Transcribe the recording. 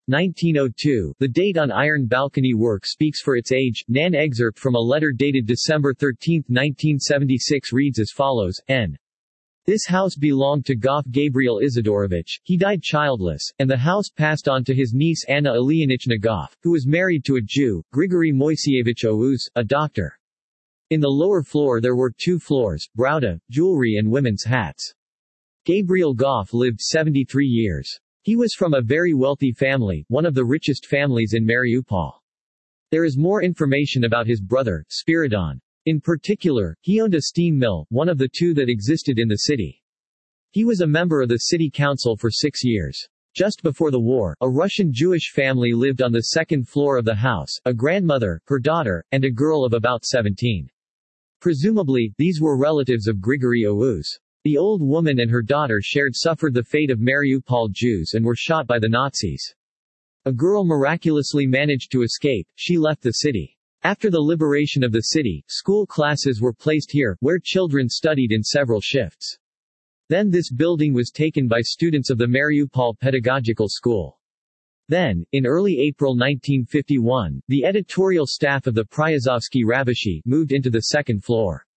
1902. The date on iron balcony work speaks for its age. Nan excerpt from a letter dated December 13, 1976 reads as follows, N. This house belonged to Goff Gabriel Isidorovich, he died childless, and the house passed on to his niece Anna Ilyinichna Goff, who was married to a Jew, Grigory Moiseyevich Ouz, a doctor. In the lower floor there were 2 floors, Brauda, jewelry and women's hats. Gabriel Goff lived 73 years. He was from a very wealthy family, one of the richest families in Mariupol. There is more information about his brother, Spiridon. In particular, he owned a steam mill, one of the 2 that existed in the city. He was a member of the city council for 6 years. Just before the war, a Russian Jewish family lived on the 2nd floor of the house, a grandmother, her daughter, and a girl of about 17. Presumably, these were relatives of Grigory Ouz. The old woman and her daughter suffered the fate of Mariupol Jews and were shot by the Nazis. A girl miraculously managed to escape. She left the city. After the liberation of the city, school classes were placed here, where children studied in several shifts. Then this building was taken by students of the Mariupol Pedagogical School. Then, in early April 1951, the editorial staff of the Pryazovsky Ravishi moved into the 2nd floor.